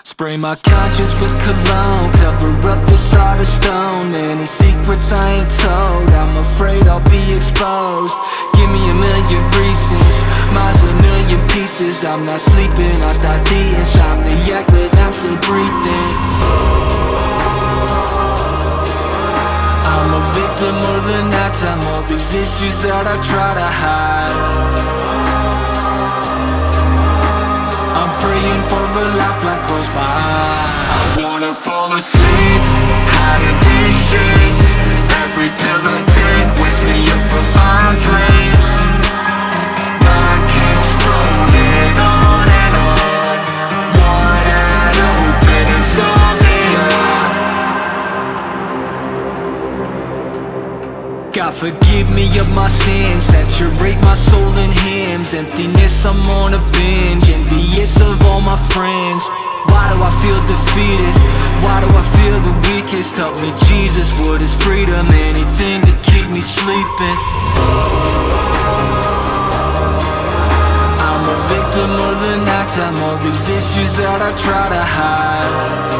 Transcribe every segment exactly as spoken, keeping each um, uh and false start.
Spray my conscience with cologne, cover up beside a stone. Many secrets I ain't told, I'm afraid I'll be exposed. Give me a million reasons, mine's a million pieces. I'm not sleeping, I start the insomniac, but I'm still breathing. I'm a victim of the nighttime, all these issues that I try to hide. I'm praying for a lifeline close by. I wanna fall asleep, hide in these sheets. Every pill I take wakes me up from my dreams. Mind keeps rolling on and on, wide open insomnia. God forgive me of my sins, saturate my soul in hymns. Emptiness, I'm on a binge, envious of all my friends. Why do I feel defeated? Why do I feel the weakest? Help me Jesus, what is freedom? Anything to keep me sleeping. I'm a victim of the nighttime, all these issues that I try to hide.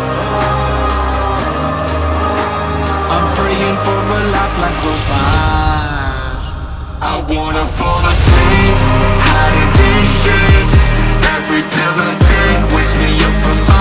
I'm praying for a lifeline close my eyes. I wanna fall asleep, hide in these sheets. Every pill I take wakes me up from my